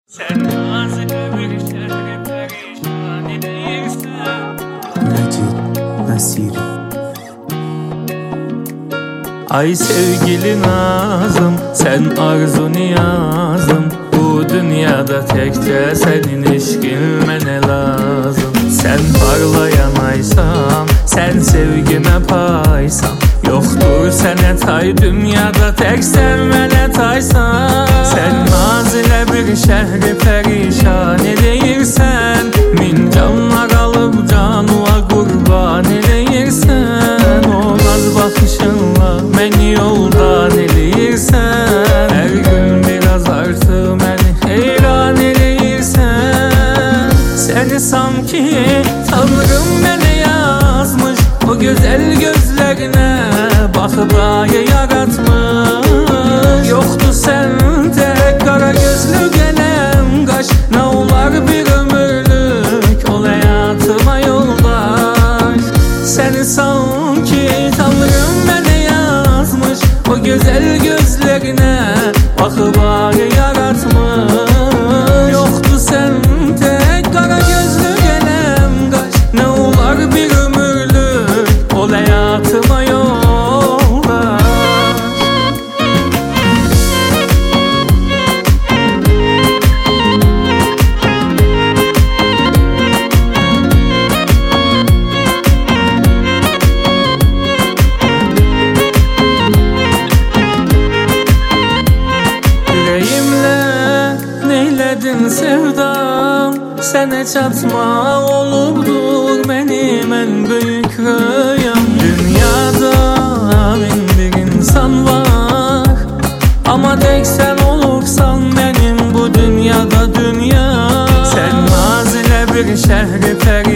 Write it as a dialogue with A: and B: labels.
A: Sen nazike bir şehre perişan edilirsen
B: Necid Nasiri.
A: Ay sevgili Nazım, sen arzu niyazım. Bu dünyada tekçe senin eşkin ne lazım. Sen parlayan aysan, sen sevgime paysan. Yoktur sene tay dünyada tek sevmene taysan. Sen nazile bir şehri perişan edeyirsen, min canlar alıp canıma kurban edeyirsen. O naz bakışınla beni yoldan edeyirsen, her gün biraz artı beni heyran edeyirsen. Seni sanki Tanrım beni yazmış, o güzel gözlerine bakıp ayı yaratmış. Yoktu sende kara gözlü gelen kaş, ne olar bir ömürlük ol hayatıma yoldaş. Seni sanki Tanrım beni yazmış, o güzel gözlerine bakıp ayı yaratmış. Yoktu sende kara gözlü gelen kaş, ne olar bir ömürlük ol hayatıma yoldaş. Neyledin sevdam, sene çatma olubdur benim en büyük rüyam. Dünyada bin bir insan var, ama tek sen olursan benim bu dünyada dünya. Sen nazile bir şehri